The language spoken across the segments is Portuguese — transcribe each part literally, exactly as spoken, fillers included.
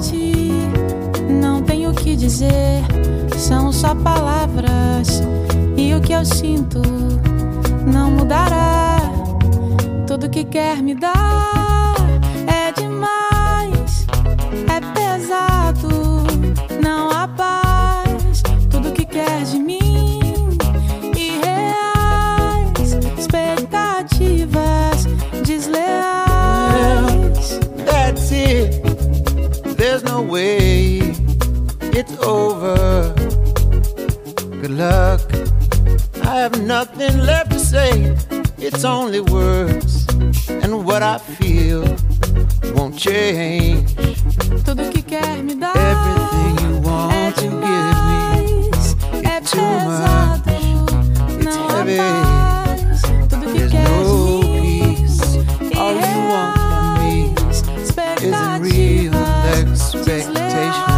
noite, não tenho o que dizer, são só palavras, e o que eu sinto não mudará. Tudo que quer me dar é demais, é pesado, não há paz. Tudo que quer de mim, irreais, expectativas desleais. That's it, there's no way, it's over. Good luck, I have nothing left to say. It's only words, and what I feel won't change. Tudo que quer me dar everything you want é to demais, give me, é it's too pesado, much, it's não há heavy. paz. Tudo que There's quer no de mim, peace. All you want from me isn't real expectations.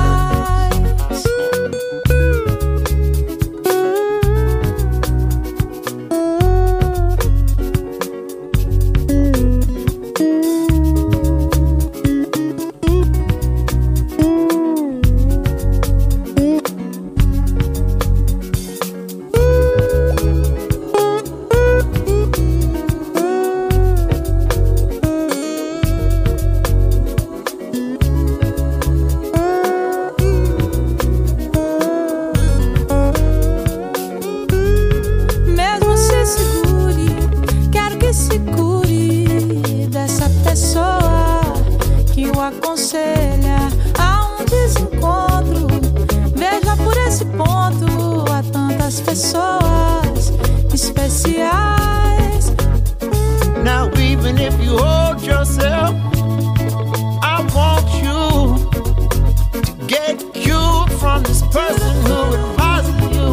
Mesmo se segure, quero que se cure dessa pessoa que o aconselha a um desencontro. Veja por esse ponto, há tantas pessoas especiais. Now even if you hold yourself, I want you to get cured from this person who advises you.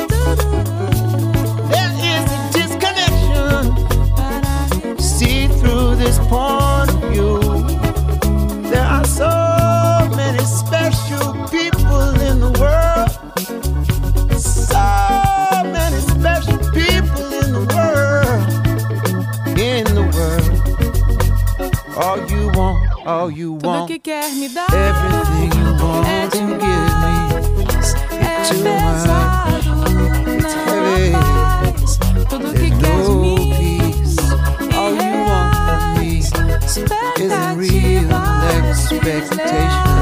There is a disconnection. See through this point of view. There are so many special people in the world. So many special people in the world. In the world. All you want, all you Tudo want, que quer me dar everything you want é to give me. demais, é too pesado, heavy. não há paz. Tudo que There's quer de no mim, peace. All you want from me irreais, isn't real expectativas expectations.